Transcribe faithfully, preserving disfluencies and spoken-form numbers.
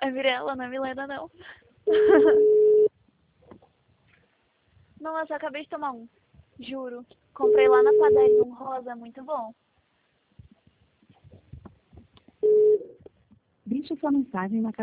É Mirella, não é Milena, não. Nossa, eu acabei de tomar um. Juro. Comprei lá na padaria um rosa, muito bom. Deixe sua mensagem na